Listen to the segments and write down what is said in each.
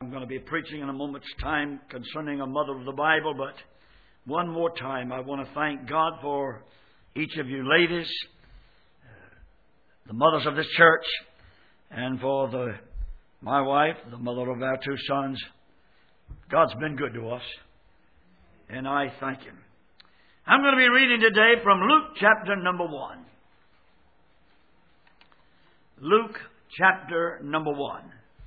I'm going to be preaching in a moment's time concerning a mother of the Bible, but one more time I want to thank God for each of you ladies, the mothers of this church, and for my wife, the mother of our two sons. God's been good to us, and I thank Him. I'm going to be reading today from Luke chapter number 1. Luke chapter number 1.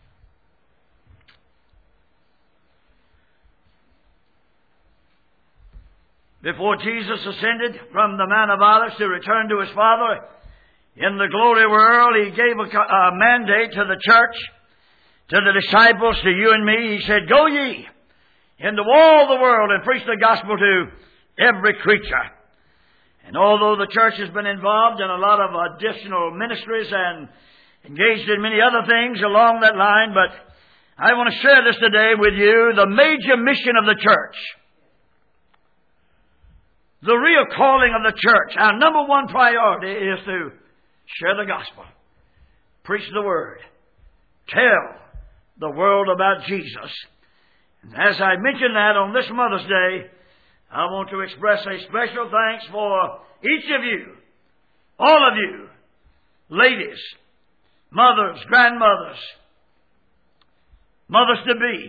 Before Jesus ascended from the Mount of Olives to return to His Father in the glory world, He gave a mandate to the church, to the disciples, to you and me. He said, "Go ye into all the world and preach the gospel to every creature." And although the church has been involved in a lot of additional ministries and engaged in many other things along that line, but I want to share this today with you, the major mission of the church. The real calling of the church, our number one priority is to share the gospel, preach the word, tell the world about Jesus. And as I mentioned that on this Mother's Day, I want to express a special thanks for each of you, all of you, ladies, mothers, grandmothers, mothers-to-be,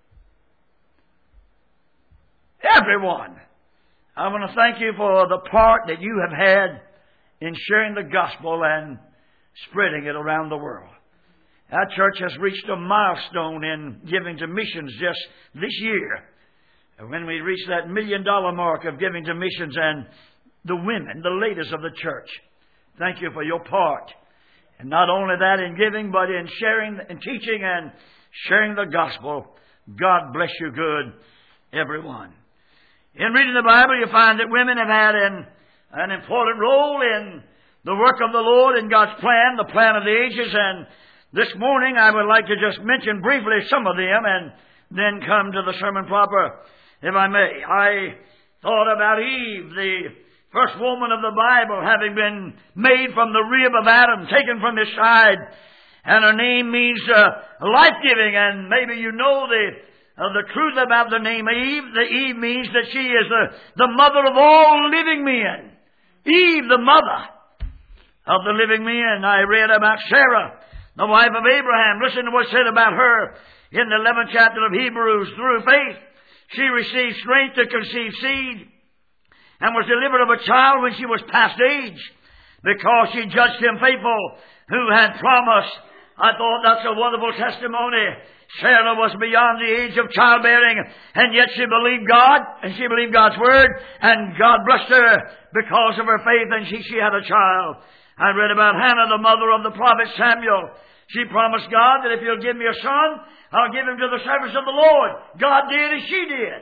everyone. I want to thank you for the part that you have had in sharing the gospel and spreading it around the world. Our church has reached a milestone in giving to missions just this year, when we reached that $1 million mark of giving to missions, and the women, the ladies of the church. Thank you for your part. And not only that in giving, but in sharing and teaching and sharing the gospel. God bless you good, everyone. In reading the Bible, you find that women have had an important role in the work of the Lord and God's plan, the plan of the ages. And this morning I would like to just mention briefly some of them and then come to the sermon proper, if I may. I thought about Eve, the first woman of the Bible, having been made from the rib of Adam, taken from his side. And her name means life-giving. And maybe you know the truth about the name Eve. The Eve means that she is the mother of all living men. Eve, the mother of the living men. I read about Sarah, the wife of Abraham. Listen to what's said about her in the 11th chapter of Hebrews. Through faith, she received strength to conceive seed and was delivered of a child when she was past age, because she judged him faithful who had promised. I thought that's a wonderful testimony. Sarah was beyond the age of childbearing, and yet she believed God, and she believed God's word, and God blessed her because of her faith, and she had a child. I read about Hannah, the mother of the prophet Samuel. She promised God that if you'll give me a son, I'll give him to the service of the Lord. God did as she did.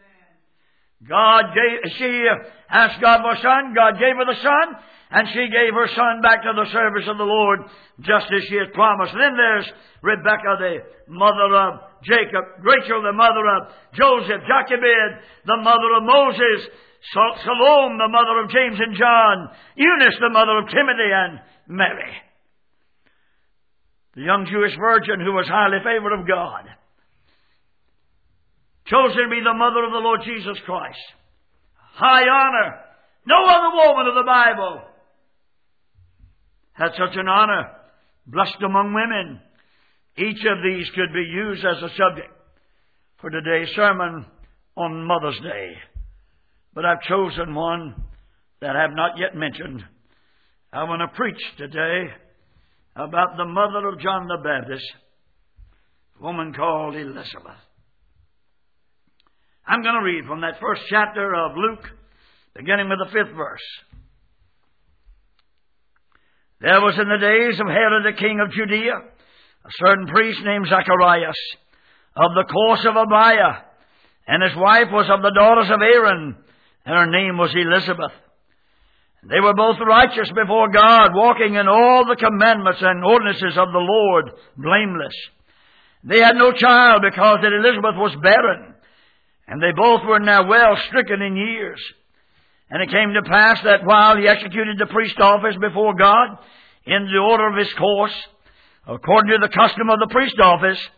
She asked God for a son. God gave her the son, and she gave her son back to the service of the Lord, just as she had promised. Then there's Rebekah, the mother of Jacob, Rachel, the mother of Joseph, Jochebed, the mother of Moses, Salome, the mother of James and John, Eunice, the mother of Timothy, and Mary, the young Jewish virgin who was highly favored of God, chosen to be the mother of the Lord Jesus Christ. High honor. No other woman of the Bible had such an honor. Blessed among women. Each of these could be used as a subject for today's sermon on Mother's Day. But I've chosen one that I have not yet mentioned. I want to preach today about the mother of John the Baptist, a woman called Elizabeth. I'm going to read from that first chapter of Luke, beginning with the 5th verse. There was in the days of Herod the king of Judea a certain priest named Zacharias of the course of Abiah, and his wife was of the daughters of Aaron, and her name was Elizabeth. They were both righteous before God, walking in all the commandments and ordinances of the Lord, blameless. They had no child because that Elizabeth was barren, and they both were now well stricken in years. And it came to pass that while he executed the priest office before God in the order of his course, according to the custom of the priest office,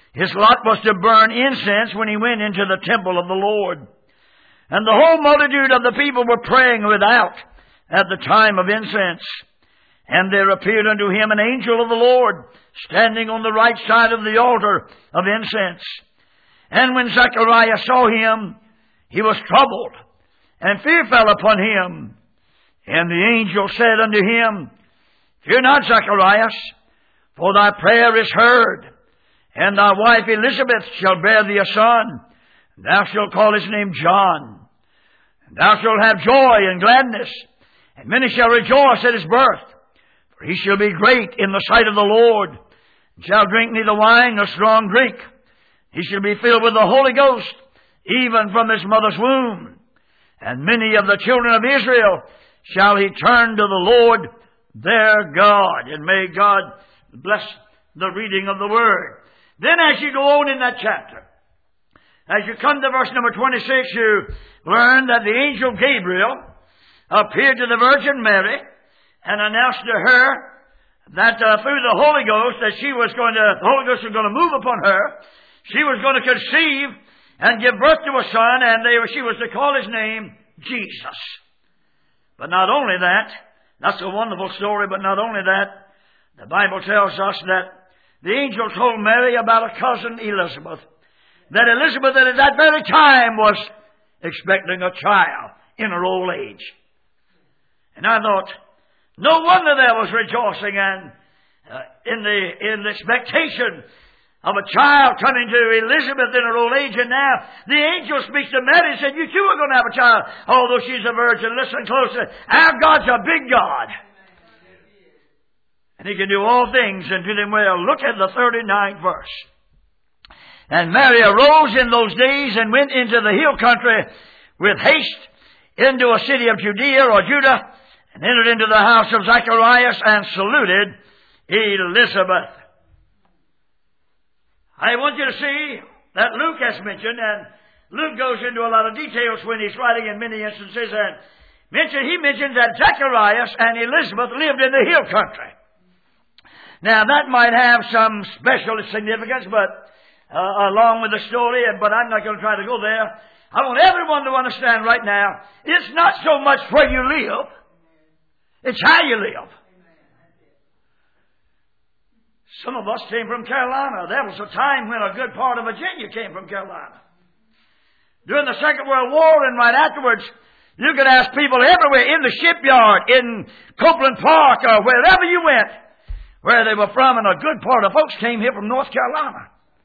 His lot was to burn incense when he went into the temple of the Lord. And the whole multitude of the people were praying without at the time of incense. And there appeared unto him an angel of the Lord, standing on the right side of the altar of incense. And when Zacharias saw him, he was troubled, and fear fell upon him. And the angel said unto him, Fear not, Zacharias, for thy prayer is heard, and thy wife Elizabeth shall bear thee a son. Thou shalt call his name John. And thou shalt have joy and gladness, and many shall rejoice at his birth. For he shall be great in the sight of the Lord, and shall drink neither wine nor strong drink. He shall be filled with the Holy Ghost, even from his mother's womb. And many of the children of Israel shall he turn to the Lord their God. And may God bless the reading of the Word. Then as you go on in that chapter, as you come to verse number 26, you learn that the angel Gabriel appeared to the Virgin Mary and announced to her that through the Holy Ghost, that the Holy Ghost was going to move upon her. She was going to conceive and give birth to a son, and she was to call his name Jesus. But not only that, that's a wonderful story, but not only that, the Bible tells us that the angel told Mary about a cousin Elizabeth, that Elizabeth at that very time was expecting a child in her old age. And I thought, no wonder there was rejoicing and in the expectation of a child coming to Elizabeth in her old age. And now the angel speaks to Mary and said, you too are going to have a child, although she's a virgin. Listen closely. Our God's a big God. And he can do all things and do them well. Look at the 39th verse. And Mary arose in those days and went into the hill country with haste into a city of Judea or Judah, and entered into the house of Zacharias and saluted Elizabeth. I want you to see that Luke has mentioned, and Luke goes into a lot of details when he's writing in many instances, and he mentions that Zacharias and Elizabeth lived in the hill country. Now that might have some special significance, but along with the story, but I'm not going to try to go there. I want everyone to understand right now, it's not so much where you live, it's how you live. Some of us came from Carolina. There was a time when a good part of Virginia came from Carolina. During the Second World War and right afterwards, you could ask people everywhere, in the shipyard, in Copeland Park, or wherever you went, where they were from, and a good part of folks came here from North Carolina.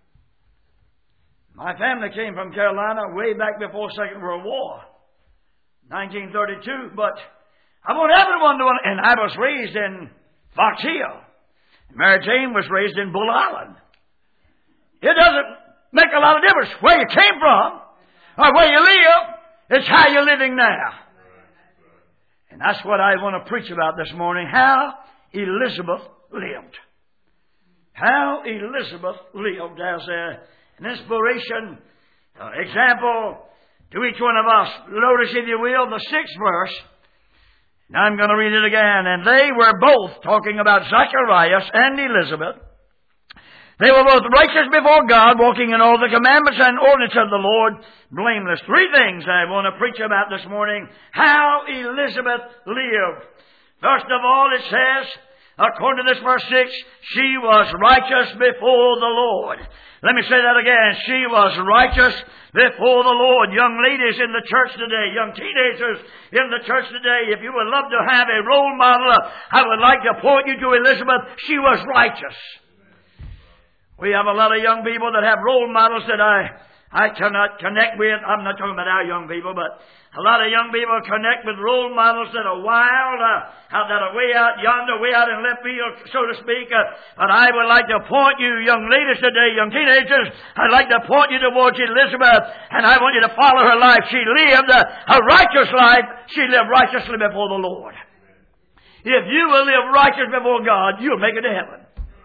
My family came from Carolina way back before Second World War, 1932, but I want everyone to, and I was raised in Fox Hill. Mary Jane was raised in Bull Island. It doesn't make a lot of difference where you came from or where you live. It's how you're living now. And that's what I want to preach about this morning. How Elizabeth lived. How Elizabeth lived as an inspiration, example to each one of us. Notice, if you will, the 6th verse. Now I'm going to read it again. And they were both, talking about Zacharias and Elizabeth, they were both righteous before God, walking in all the commandments and ordinances of the Lord, blameless. 3 things I want to preach about this morning. How Elizabeth lived. First of all, it says, according to this verse 6, she was righteous before the Lord. Let me say that again. She was righteous before the Lord. Young ladies in the church today, young teenagers in the church today, if you would love to have a role model, I would like to point you to Elizabeth. She was righteous. We have a lot of young people that have role models that I cannot connect with. I'm not talking about our young people, but a lot of young people connect with role models that are wild, that are way out yonder, way out in left field, so to speak. But I would like to point you, young ladies today, young teenagers, I'd like to point you towards Elizabeth, and I want you to follow her life. She lived a righteous life. She lived righteously before the Lord. If you will live righteous before God, you'll make it to heaven.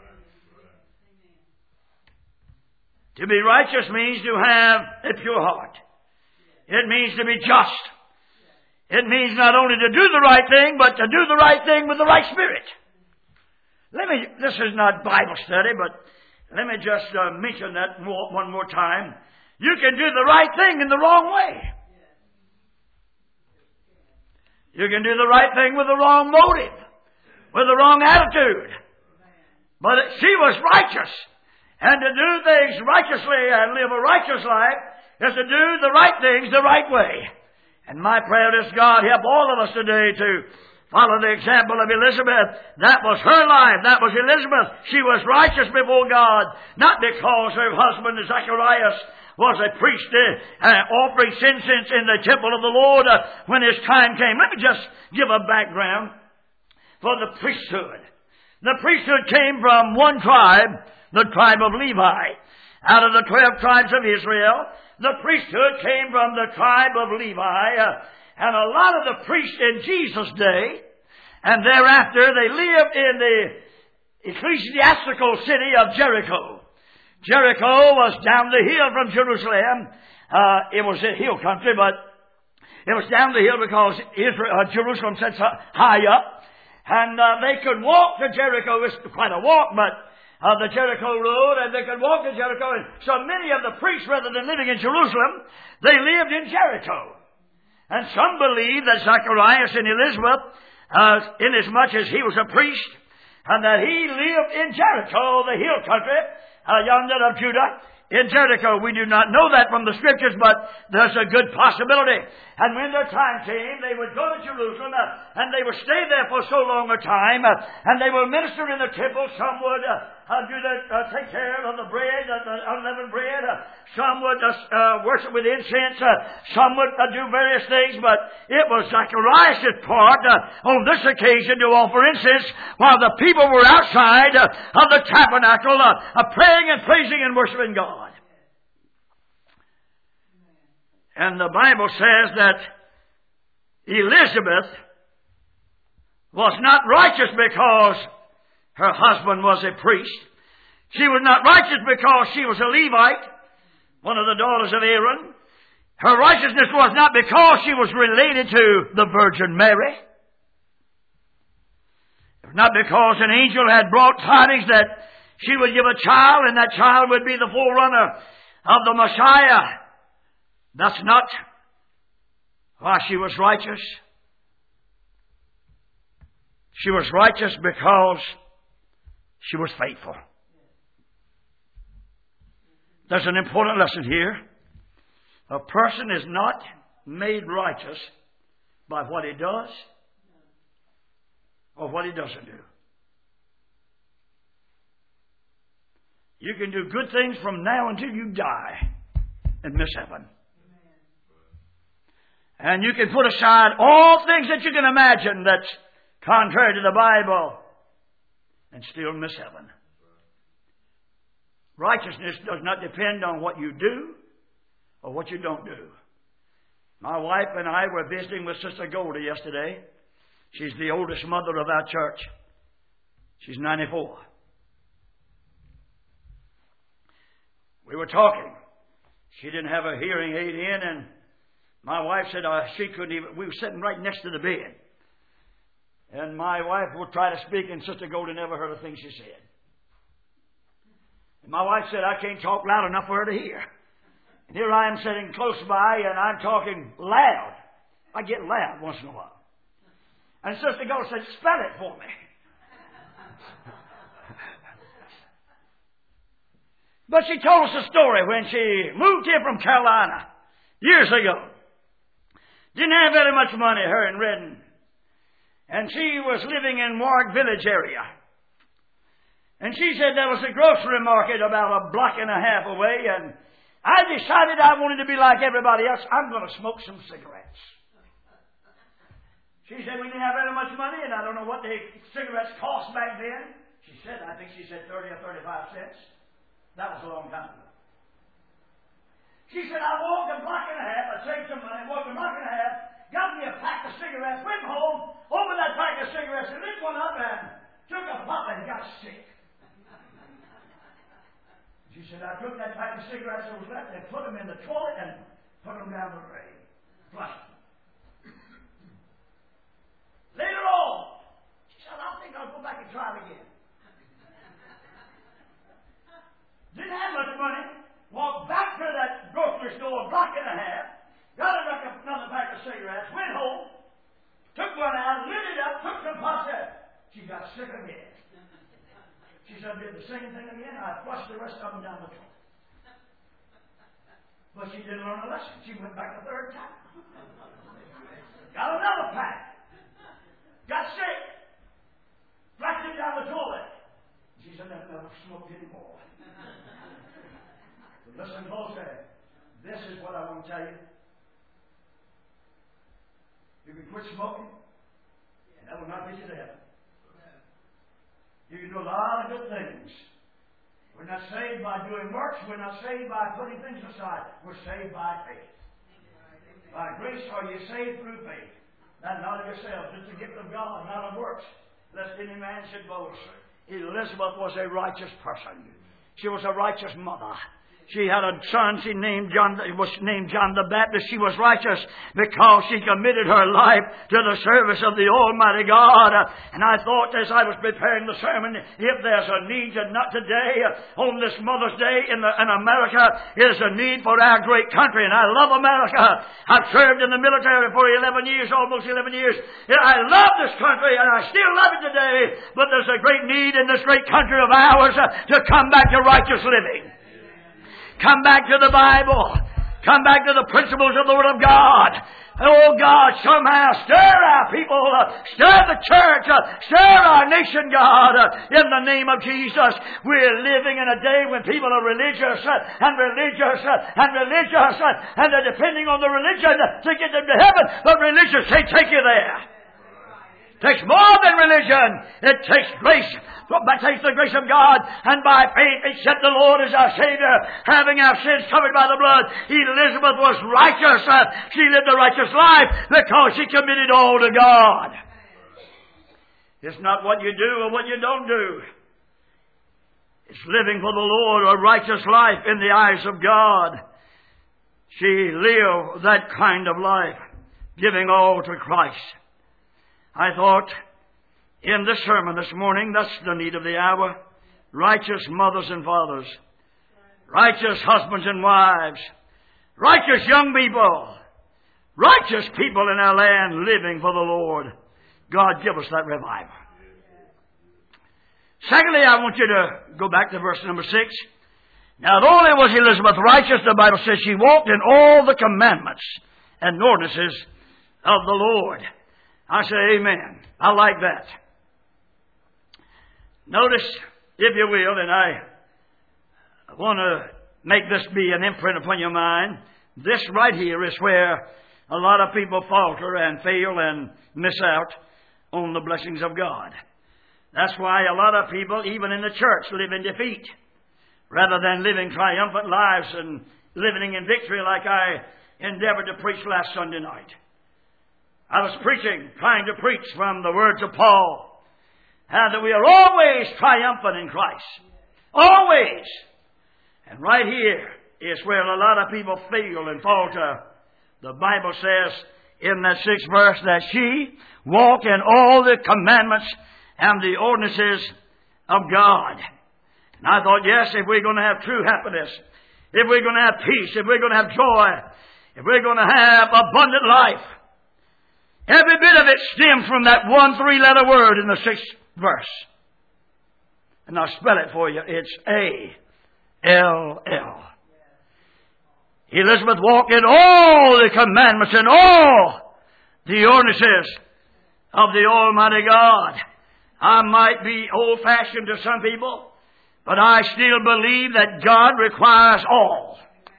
To be righteous means to have a pure heart. It means to be just. It means not only to do the right thing, but to do the right thing with the right spirit. This is not Bible study, but Let me just mention that one more time. You can do the right thing in the wrong way. You can do the right thing with the wrong motive, with the wrong attitude. But she was righteous. And to do things righteously and live a righteous life is to do the right things the right way. And my prayer is God help all of us today to follow the example of Elizabeth. That was her life. That was Elizabeth. She was righteous before God, not because her husband Zacharias was a priest offering incense in the temple of the Lord when his time came. Let me just give a background for the priesthood. The priesthood came from one tribe, the tribe of Levi. Out of the 12 tribes of Israel, the priesthood came from the tribe of Levi. And a lot of the priests in Jesus' day, and thereafter, they lived in the ecclesiastical city of Jericho. Jericho was down the hill from Jerusalem. It was a hill country, but it was down the hill because Jerusalem sits high up. And they could walk to Jericho. It's quite a walk, but the Jericho road, and they could walk to Jericho. And so many of the priests, rather than living in Jerusalem, they lived in Jericho. And some believe that Zacharias and Elizabeth, inasmuch as he was a priest, and that he lived in Jericho, the hill country, yonder of Judah, in Jericho. We do not know that from the Scriptures, but there's a good possibility. And when their time came, they would go to Jerusalem, and they would stay there for so long a time, and they would minister in the temple. Some would take care of the bread, the unleavened bread. Some would worship with incense. Some would do various things, but it was Zacharias' part on this occasion to offer incense while the people were outside of the tabernacle praying and praising and worshiping God. And the Bible says that Elizabeth was not righteous because her husband was a priest. She was not righteous because she was a Levite, one of the daughters of Aaron. Her righteousness was not because she was related to the Virgin Mary. It was not because an angel had brought tidings that she would give a child and that child would be the forerunner of the Messiah. That's not why she was righteous. She was righteous because she was faithful. There's an important lesson here. A person is not made righteous by what he does or what he doesn't do. You can do good things from now until you die and miss heaven. And you can put aside all things that you can imagine that's contrary to the Bible and still miss heaven. Righteousness does not depend on what you do or what you don't do. My wife and I were visiting with Sister Goldie yesterday. She's the oldest mother of our church. She's 94. We were talking. She didn't have a hearing aid in, and my wife said she couldn't even. We were sitting right next to the bed. And my wife would try to speak, and Sister Goldie never heard a thing she said. And my wife said, I can't talk loud enough for her to hear. And here I am sitting close by, and I'm talking loud. I get loud once in a while. And Sister Goldie said, spell it for me. But she told us a story when she moved here from Carolina years ago. Didn't have very much money, her and Redden. And she was living in Warwick Village area. And she said there was a grocery market about a block and a half away, and I decided I wanted to be like everybody else. I'm going to smoke some cigarettes. She said we didn't have very much money, and I don't know what the cigarettes cost back then. I think she said 30 or 35 cents. That was a long time ago. She said, I walked a block and a half, I saved some money, walked a block and a half, got me a pack of cigarettes, went home, opened that pack of cigarettes, and lit one up and took a puff and got sick. She said, I took that pack of cigarettes that was left and put them in the toilet and put them down the drain. Flushed them. Later on, she said, I think I'll go back and try it again. Didn't have much money. Walked back to that grocery store a block and a half. Got another pack of cigarettes. Went home. Took one out. Lit it up. Took some puffs out. She got sick again. She said, did the same thing again. I flushed the rest of them down the toilet. But she didn't learn a lesson. She went back a third time. Got another pack. Got sick. Flushed it down the toilet. She said, I've never smoked anymore. But listen closely. This is what I want to tell you. You can quit smoking, and that will not get you to heaven. You can do a lot of good things. We're not saved by doing works. We're not saved by putting things aside. We're saved by faith. By grace are you saved through faith. That not of yourselves. It's the gift of God, not of works. Lest any man should boast. Elizabeth was a righteous person. She was a righteous mother. She had a son, she was named John the Baptist. She was righteous because she committed her life to the service of the Almighty God. And I thought as I was preparing the sermon, if there's a need not today, on this Mother's Day in America, is a need for our great country. And I love America. I've served in the military for 11 years, almost 11 years. I love this country and I still love it today. But there's a great need in this great country of ours to come back to righteous living. Come back to the Bible. Come back to the principles of the Word of God. Oh God, somehow stir our people, stir the church, stir our nation, God, in the name of Jesus. We're living in a day when people are religious and they're depending on the religion to get them to heaven, but religion can't take you there. It takes more than religion. It takes grace. It takes the grace of God, and by faith accept the Lord as our Savior, having our sins covered by the blood. Elizabeth was righteous. She lived a righteous life because she committed all to God. It's not what you do or what you don't do. It's living for the Lord, a righteous life in the eyes of God. She lived that kind of life, giving all to Christ. I thought, in this sermon this morning, that's the need of the hour. Righteous mothers and fathers. Righteous husbands and wives. Righteous young people. Righteous people in our land living for the Lord. God, give us that revival. Secondly, I want you to go back to verse number 6. Now, not only was Elizabeth righteous, the Bible says she walked in all the commandments and ordinances of the Lord. I say amen. I like that. Notice, if you will, and I want to make this be an imprint upon your mind, this right here is where a lot of people falter and fail and miss out on the blessings of God. That's why a lot of people, even in the church, live in defeat rather than living triumphant lives and living in victory like I endeavored to preach last Sunday night. I was trying to preach from the words of Paul, and that we are always triumphant in Christ. Always. And right here is where a lot of people fail and falter. The Bible says in that 6th verse that she walked in all the commandments and the ordinances of God. And I thought, yes, if we're going to have true happiness, if we're going to have peace, if we're going to have joy, if we're going to have abundant life, every bit of it stems from that one 3-letter word in the 6th verse. And I'll spell it for you. It's A-L-L. Elizabeth walked in all the commandments and all the ordinances of the Almighty God. I might be old-fashioned to some people, but I still believe that God requires all.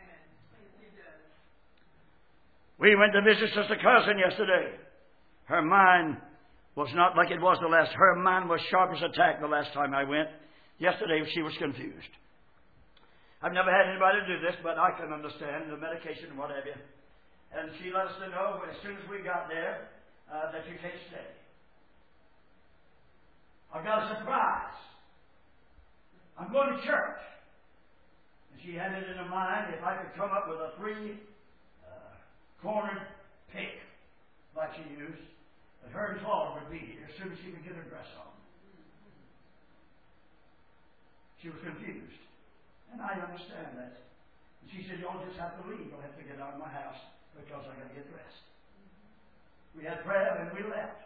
We went to visit Sister Cousin yesterday. Her mind was not like it was the last. Her mind was sharp as a tack the last time I went. Yesterday she was confused. I've never had anybody do this, but I can understand the medication and what have you. And she let us know as soon as we got there that you can't stay. I got a surprise. I'm going to church. And she had it in her mind if I could come up with a 3-cornered pick like she used, that her and Claude would be here as soon as she could get her dress on. She was confused. And I understand that. And she said, "You'll just have to leave. You'll have to get out of my house because I got to get dressed." We had prayer and we left.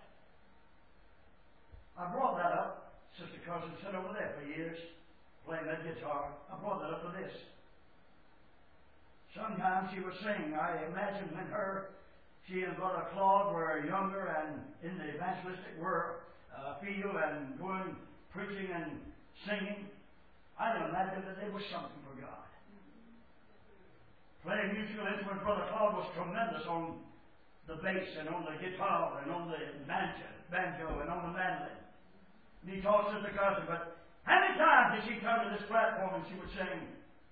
I brought that up. Sister Cousin sat over there for years playing that guitar. I brought that up for this. Sometimes she would sing. I imagine when she and Brother Claude were younger and in the evangelistic field and going preaching and singing, I imagine that they were something for God. Playing musical instruments, Brother Claude was tremendous on the bass and on the guitar and on the banjo and on the mandolin. And he taught Sister Cousin, but how many times did she come to this platform and she would sing,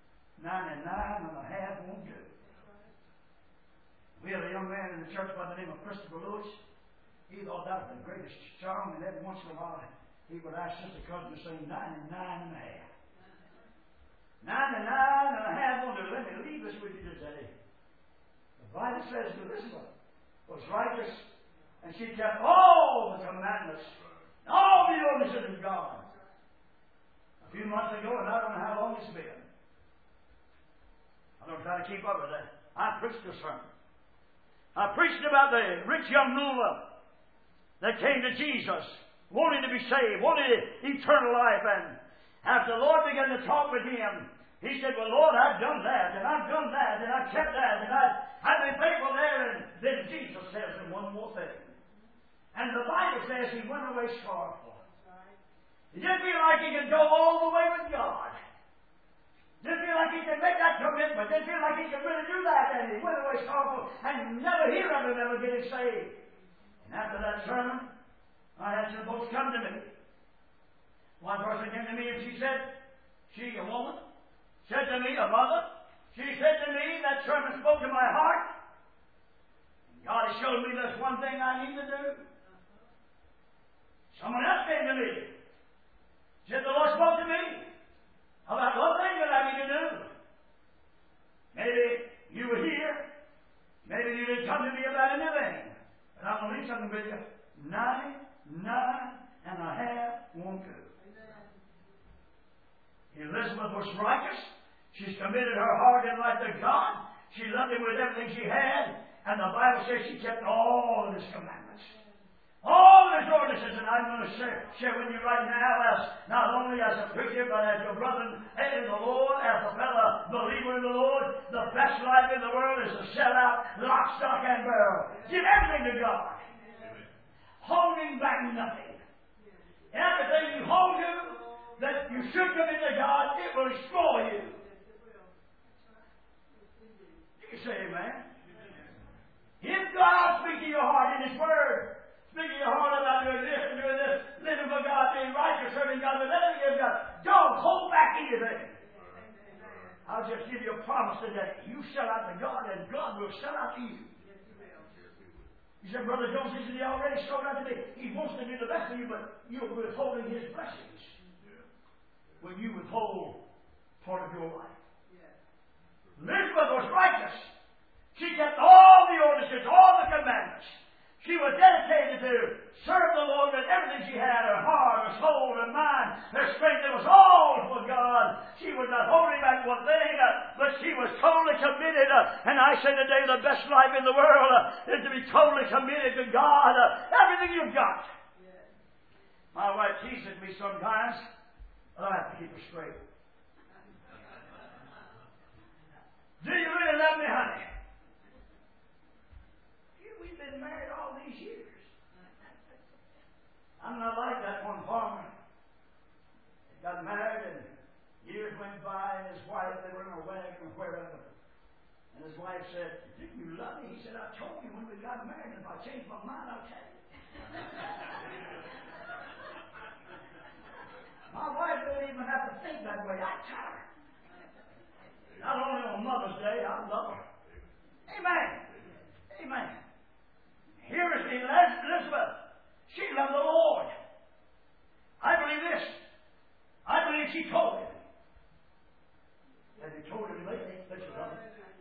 99.5 won't do? We had a young man in the church by the name of Christopher Lewis. He thought that was the greatest song, and every once in a while he would ask Sister Cousin to sing 99.5. 99.5 won't do. Let me leave this with you today. The Bible says Elizabeth was righteous, and she kept all the commandments, all the ordinances of God. A few months ago, and I don't know how long it's been, I don't try to keep up with that. I preached a sermon. I preached about the rich young ruler that came to Jesus, wanting to be saved, wanted eternal life. And after the Lord began to talk with him, he said, "Well, Lord, I've done that, and I've done that, and I've kept that, and I've been faithful there." And then Jesus says one more thing. And the Bible says he went away sorrowful. He didn't feel like he could go all the way with God. Didn't feel like he could make that commitment. Didn't feel like he could really do that. And he went away sorrowful and never hear of him ever getting saved. And after that sermon, I had some folks come to me. One person came to me and she said, she, a woman, said to me, a mother, she said to me, that sermon spoke to my heart. God has showed me there's one thing I need to do. Someone else came to me. Said, the Lord spoke to me about one thing that I need to do. Maybe you were here. Maybe you didn't come to me about anything. But I'm going to leave something with you. 99.5 won't do. Elizabeth was righteous. She's committed her heart and life to God. She loved him with everything she had. And the Bible says she kept all of his commandments. All of his ordinances. And I'm going to share with you right now, as not only as a preacher, but as your brother in the Lord, as a fellow believer in the Lord, the best life in the world is to sell out lock, stock, and barrel. Give everything to God. Holding back nothing. Everything you hold to that you should commit to God, it will destroy you. You can say amen. If God speaks to your heart in His Word, speak to your heart about doing this and doing this, living for God, being righteous, serving God, with everything you've got, don't hold back anything. I'll just give you a promise today. You sell out to God, and God will sell out to you. You said, Brother Jones, he already sold out to me. He wants to do the best for you, but you're withholding His blessings. Will you withhold part of your life? Elizabeth was righteous. She kept all the ordinances, all the commandments. She was dedicated to serve the Lord with everything she had, her heart, her soul, her mind, her strength. It was all for God. She was not holding back one thing, but she was totally committed. And I say today, the best life in the world is to be totally committed to God. Everything you've got. My wife teases me sometimes, but I have to keep her straight. Do you really love me, honey? We've been married all these years. I'm not like that one farmer. He got married and years went by, and his wife, they were in a wagon or wherever. And his wife said, "Do you love me?" He said, "I told you when we got married, if I change my mind, I'll tell you." My wife didn't even have to think that way. I tell her. Not only on Mother's Day, I love her. Amen. Amen. Here is Elizabeth. She loved the Lord. I believe this. I believe she told him. Have you told him lately that you love him?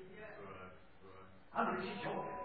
I believe she told him.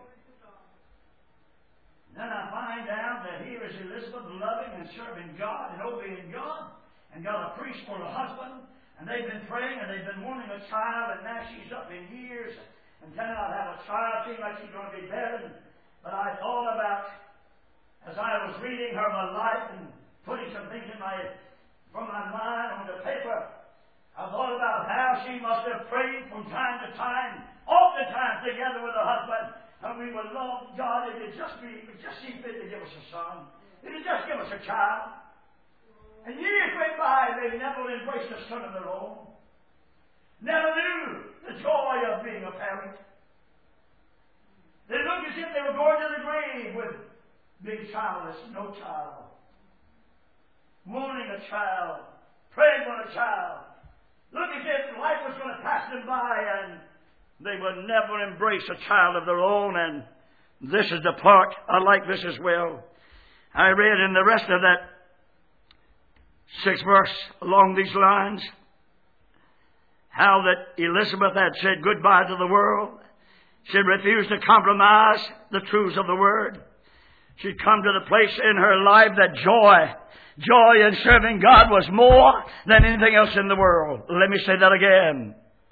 Then I find out that here is Elizabeth loving and serving God and obeying God, and got a priest for a husband, And they've been praying and they've been wanting a child, and now she's up in years and cannot have a child. Seems like she's going to be barren. But I thought about, as I was reading her my life and putting some things from my mind on the paper, I thought about how she must have prayed from time to time, oftentimes together with her husband, and we would love God if it just seemed fit to give us a son. If it just give us a child. And years went by, they never embraced a son of their own. Never knew the joy of being a parent. They looked as if they were going to the grave with being childless, no child. Wanting a child, praying for a child. Look as if life was going to pass them by, and they would never embrace a child of their own. And this is the part, I like this as well. I read in the rest of that 6th verse along these lines, how that Elizabeth had said goodbye to the world. She refused to compromise the truths of the Word. She'd come to the place in her life that joy in serving God was more than anything else in the world. Let me say that again.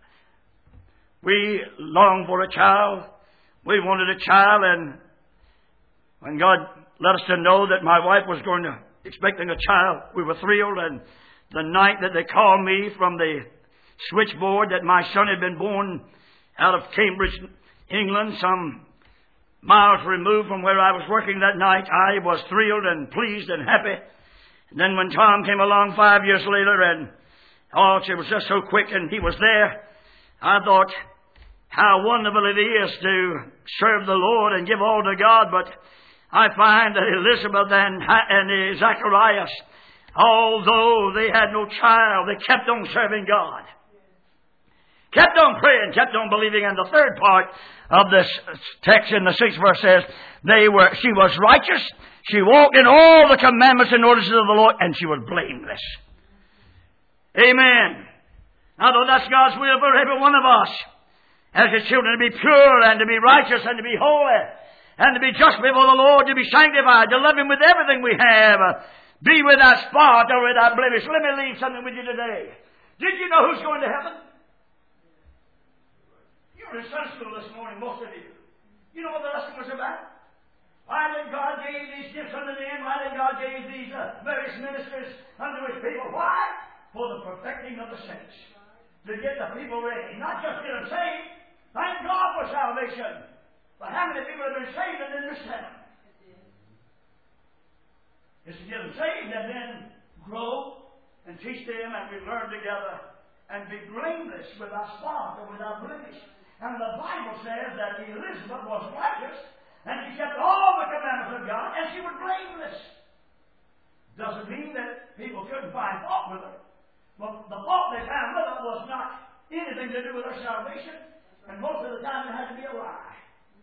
We longed for a child. We wanted a child, and when God let us to know that my wife was expecting a child, we were thrilled. And the night that they called me from the switchboard that my son had been born out of Cambridge, England, some miles removed from where I was working that night, I was thrilled and pleased and happy. And then when Tom came along 5 years later, and it was just so quick, and he was there, I thought how wonderful it is to serve the Lord and give all to God. But I find that Elizabeth and Zacharias, although they had no child, they kept on serving God. Kept on praying, kept on believing. And the third part of this text in the 6th verse says, she was righteous. She walked in all the commandments and orders of the Lord, and she was blameless. Amen. Now, though that's God's will for every one of us, as His children, to be pure and to be righteous and to be holy and to be just before the Lord, to be sanctified, to love Him with everything we have, be without spot or without blemish. Let me leave something with you today. Did you know who's going to heaven? You were in Sunday school this morning, most of you. You know what the lesson was about? Why did God give these gifts unto men? Why did God give these various ministers unto His people? Why? For the perfecting of the saints. To get the people ready. Not just get them saved. Thank God for salvation. But how many people have been saved and then missed heaven? It's to get them saved and then grow and teach them, and we learn together and be blameless without spot or without blemish. And the Bible says that Elizabeth was righteous, and she kept all the commandments of God, and she was blameless. Doesn't mean that people couldn't find fault with her. But the fault they found with her was not anything to do with her salvation, and most of the time it had to be a lie.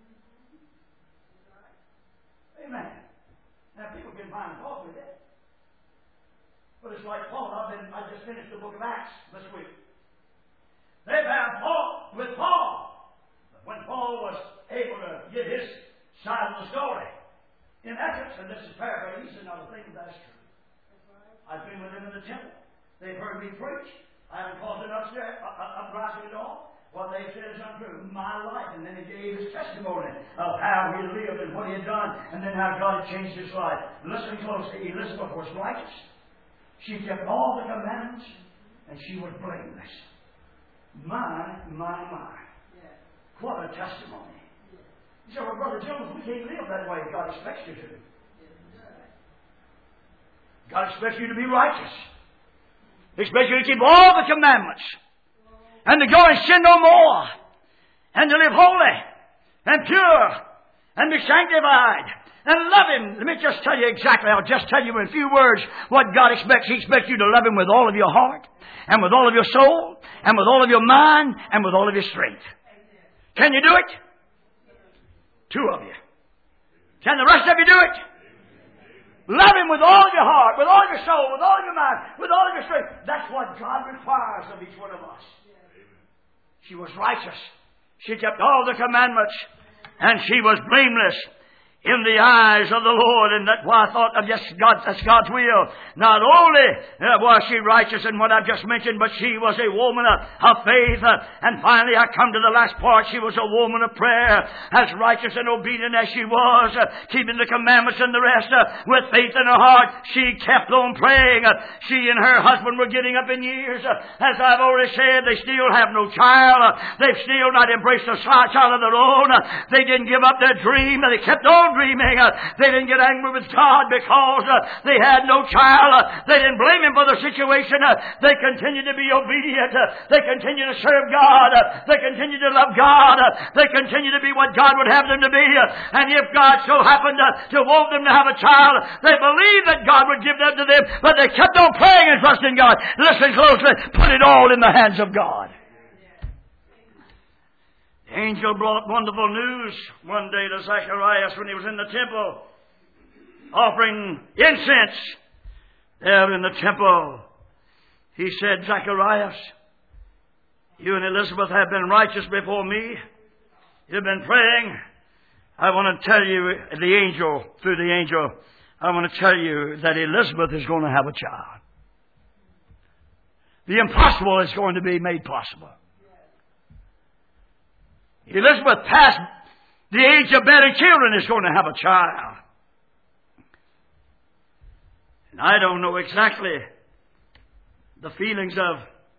Amen. Now people can find fault with it. But it's like Paul. I just finished the book of Acts this week. They found fault with Paul. But when Paul was able to get his side of the story, in essence, and this is paraphrasing, another thing that is true. I've been with them in the temple. They've heard me preach. I haven't caused an uprising at all. What they said is untrue. My life. And then he gave his testimony of how he lived and what he had done, and then how God had changed his life. Listen closely. Elizabeth was righteous. She kept all the commandments, and she was blameless. My. Yeah. What a testimony. You say, well, Brother Jones, we can't live that way. God expects you to. God expects you to be righteous. He expects you to keep all the commandments. And to go and sin no more. And to live holy and pure and be sanctified and love Him. Let me just tell you exactly. I'll just tell you in a few words what God expects. He expects you to love Him with all of your heart and with all of your soul and with all of your mind and with all of your strength. Can you do it? 2 of you. Can the rest of you do it? Love Him with all your heart, with all your soul, with all your mind, with all your strength. That's what God requires of each one of us. She was righteous. She kept all the commandments, and she was blameless. in the eyes of the Lord, and that's why I thought of just God, that's God's will. Not only was she righteous in what I've just mentioned, but she was a woman of faith. And finally I come to the last part. She was a woman of prayer, as righteous and obedient as she was, keeping the commandments and the rest, with faith in her heart. She kept on praying. She and her husband were getting up in years. As I've already said, they still have no child. They've still not embraced a child of their own. They didn't give up their dream. They kept on dreaming. They didn't get angry with God because they had no child. They didn't blame Him for the situation. They continued to be obedient. They continued to serve God. They continued to love God. They continued to be what God would have them to be. And if God so happened to want them to have a child, they believed that God would give them to them, but they kept on praying and trusting God. Listen closely. Put it all in the hands of God. The angel brought wonderful news one day to Zacharias when he was in the temple offering incense there in the temple. He said, Zacharias, you and Elizabeth have been righteous before me. You've been praying. I want to tell you, through the angel, I want to tell you that Elizabeth is going to have a child. The impossible is going to be made possible. Elizabeth, past the age of bearing children, is going to have a child. And I don't know exactly the feelings of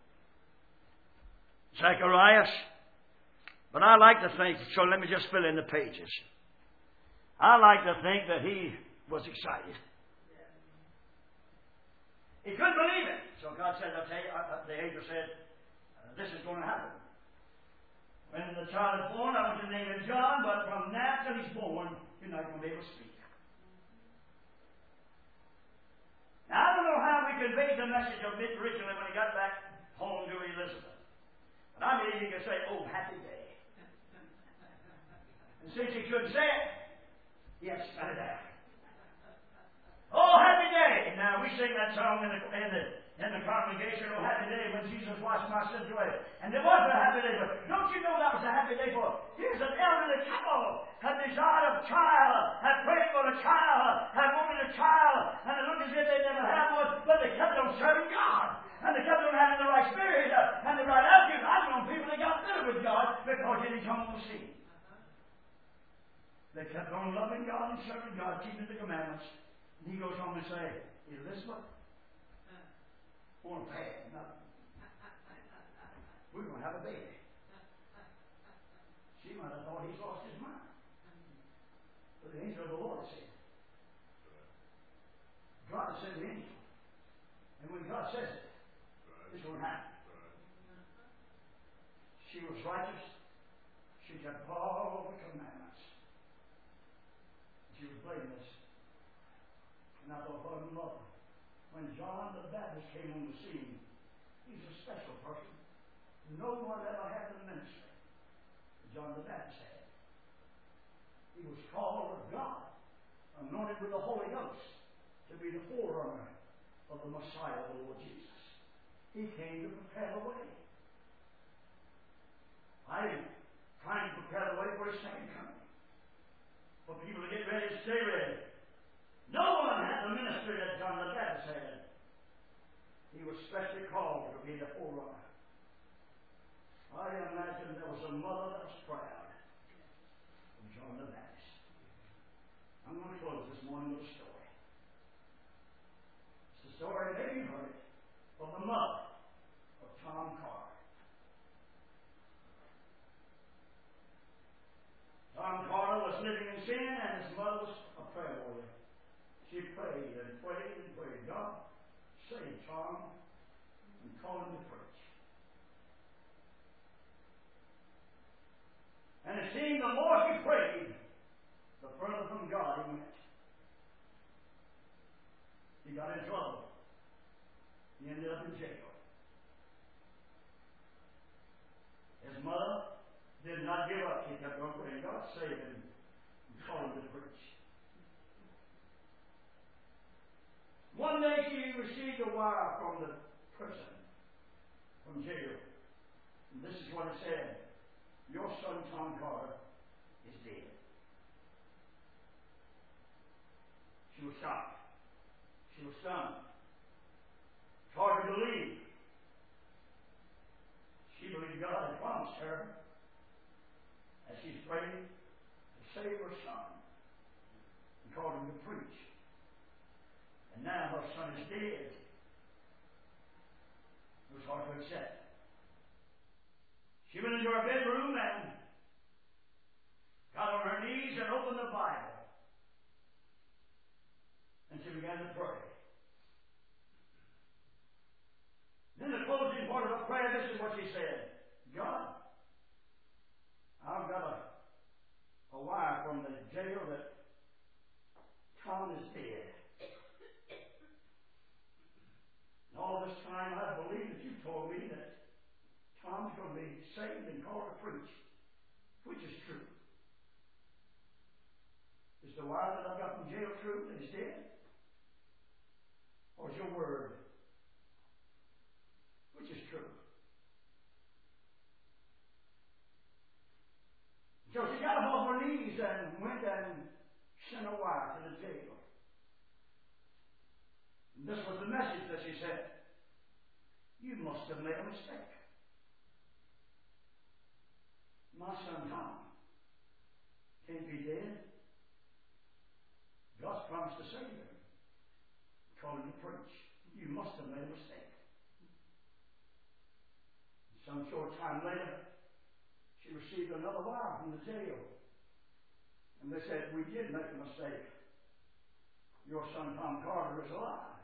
Zacharias, but I like to think, so let me just fill in the pages. I like to think that he was excited. He couldn't believe it. So God said, I'll tell you, the angel said, this is going to happen. When the child is born, I want to name him John, but from now till he's born, you're not going to be able to speak. Now, I don't know how we conveyed the message of it originally when he got back home to Elizabeth. But I believe he could say, oh, happy day. And since he couldn't say it, he had to spell it out. Oh, happy day. Now, we sing that song in the congregation, oh, happy day when Jesus washed my sins away. And there was a happy day, but don't you know that was a happy day for? Here's an elderly couple had desired a child, had prayed for a child, had wanted a child, and it looked as if they never had one, but they kept on serving God. And they kept on having the right spirit and the right attitude. I've known people that got bitter with God because He didn't come on the scene. They kept on loving God and serving God, keeping the commandments. And he goes home and says, Elizabeth, won't pay nothing. We're going to have a baby. She might have thought he's lost his mind. But the angel of the Lord said, God said the angel. And when God says it, it's going to happen. She was righteous. She kept all the commandments. She was blameless. And I thought, what a mother. When John the Baptist came on the scene, he's a special person. No one ever had the ministry that John the Baptist had. He was called of God, anointed with the Holy Ghost, to be the forerunner of the Messiah, the Lord Jesus. He came to prepare the way. I am trying to prepare the way for His second coming. For people to get ready to stay ready. No one had the ministry that John the Baptist had. He was specially called to be the forerunner. I imagine there was a mother that was proud of John the Baptist. I'm going to close this morning with a story. It's the story, maybe you heard it, of the mother of Tom Carter. Tom Carter was living in sin, and his mother was a prayer warrior. She prayed and prayed and prayed. God, save Tom and call him to preach. And it seemed the more he prayed, the further from God he went. He got in trouble. He ended up in jail. His mother did not give up. She kept on praying, God, save him and call him to preach. One day she received a wire from the prison, from jail. And this is what it said. Your son, Tom Carter, is dead. She was shocked. She was stunned. It's hard to believe. She believed God had promised her, as she's praying, to save her son and called him to preach. And now her son is dead. It was hard to accept. She went into her bedroom and got on her knees and opened the Bible. And she began to pray. Then the closing part of the prayer, this is what she said. God, I've got a wire from the jail that Tom is dead. And all this time I believed that you told me that Tom's going to be saved and called to preach. Which is true? Is the wire that I got from jail true that he's dead? Or is your word? Which is true? So she got up on her knees and went and sent a wire to the jail. And this was the message that she said. You must have made a mistake. My son Tom can't be dead. God's promised to save him. Call him to preach. You must have made a mistake. Some short time later, she received another wire from the jail. And they said, we did make a mistake. Your son Tom Carter is alive.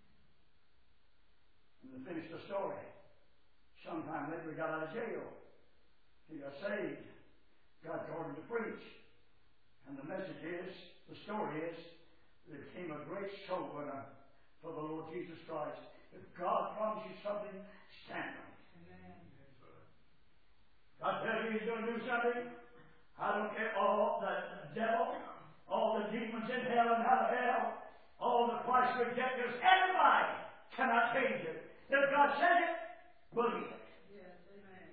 And they finished the story. Sometime later he got out of jail. He got saved. God called him to preach. And the message is, the story is, that it became a great soul winner for the Lord Jesus Christ. If God promises you something, stand on it. Amen. God tells you He's going to do something. I don't care all the devil, all the demons in hell and out of hell, all the Christ rejectors, everybody cannot change it. If God says it, believe it. Yes, amen.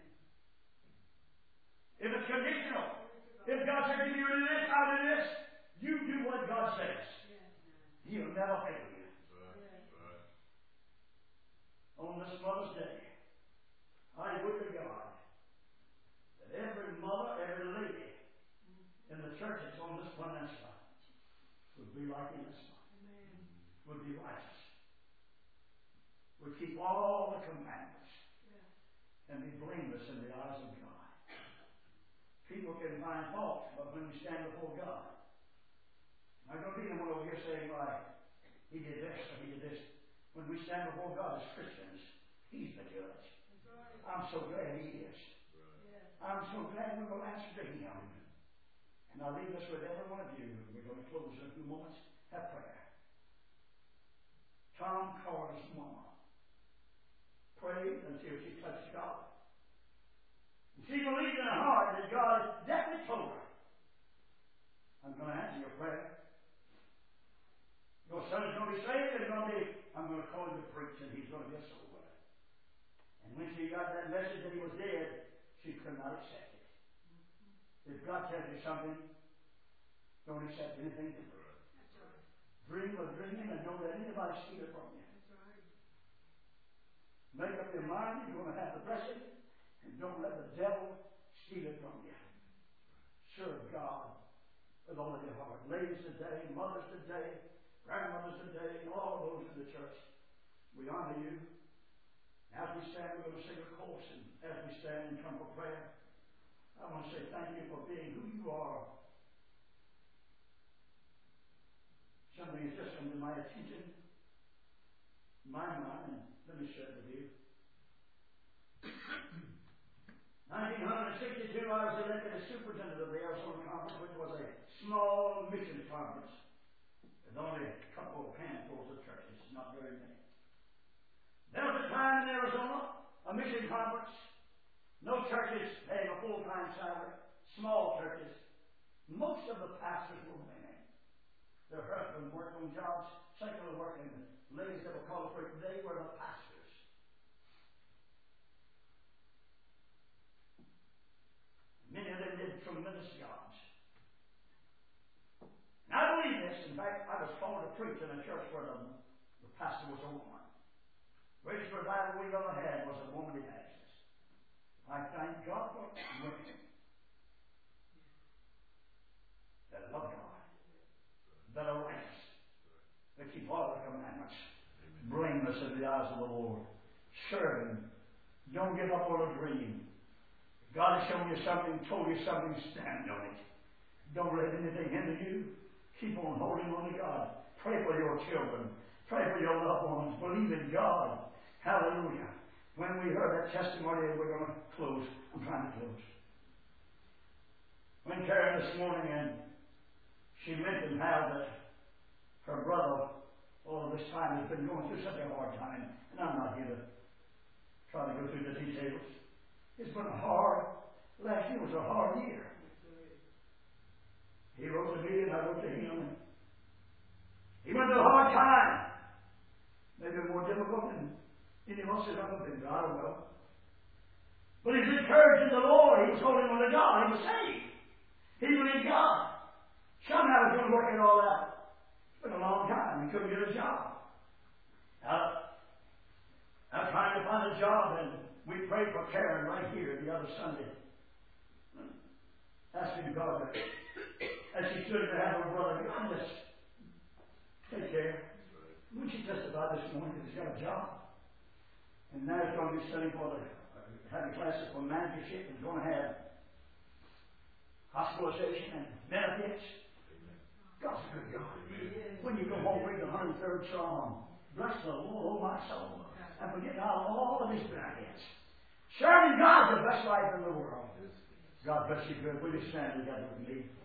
If it's conditional, if God says if you do this, I'll do this, you do what God says. Yes. He'll never fail you. Yes. On this Mother's Day, I would to God that every mother, every lady in the churches on this peninsula would be like Elizabeth, would be righteous, would keep all the commandments, and be blameless in the eyes of God. People can find fault, but when we stand before God, I'm going to be the one over here saying, "Why, he did this or he did this." When we stand before God as Christians, He's the judge. I'm so glad He is. I'm so glad we will answer to Him. And I leave this with every one of you. We're going to close in a few moments. Have prayer. Tom Carter's mama prayed until she touched God. And she believed in her heart that God definitely told her, I'm going to answer your prayer. Your son's going to be saved, I'm going to call him to preach, and he's going to be a soul winner. And when she got that message that he was dead, she could not accept it. If God tells you something, don't accept anything from it. Dream of dreaming and don't let anybody steal it from you. Make up your mind you're going to have the blessing, and don't let the devil steal it from you. Serve God with all of your heart. Ladies today, mothers today, grandmothers today, and all those in the church, we honor you. As we stand, we're going to sing a chorus, and as we stand and come for prayer, I want to say thank you for being who you are. Something has just come to my attention, my mind, and let me share it with you. 1962, I was elected as superintendent of the Arizona Conference, which was a small mission conference with only a couple of handfuls of churches, not very many. There was a time in Arizona, a mission conference, no churches paying a full-time salary, small churches. Most of the pastors were women. Their husbands worked on jobs, secular work, and the ladies that were called for it, they were the pastors. Many of them did tremendous jobs. And I believe this. In fact, I was called to preach in a church where the pastor was a woman. Greatest revival we've ever had was a woman evangelist. I thank God for women that love God, that are righteous, that keep all the commandments, blameless in the eyes of the Lord. Serving. Don't give up on a dream. God has shown you something, told you something, stand on it. Don't let anything hinder you. Keep on holding on to God. Pray for your children. Pray for your loved ones. Believe in God. Hallelujah. When we heard that testimony, we're going to close. I'm trying to close. When Karen this morning, and she mentioned how that her brother all of this time has been going through such a hard time, and I'm not here to try to go through the details. It's been a hard, last year was a hard year. He wrote to me and I wrote to him. He went through a hard time. Maybe more difficult than any of us have ever been. I don't know. But he's encouraged in the Lord. He was holding on to God. He was saved. He believed God. Somehow he's going to work it all out. It's been a long time. He couldn't get a job. I'm trying to find a job, and we prayed for Karen right here the other Sunday. Asking God that as she stood to have her brother, God, just take care. When she testified this morning that he's got a job. And now he's going to be studying for having classes for managership, and he's going to have hospitalization and benefits. God's a good God. When you go home, read the 103rd Psalm. Bless the Lord, oh my soul, and forget not all of his benefits. Serving God, the best life in the world. God bless you good. Will you stand together with me?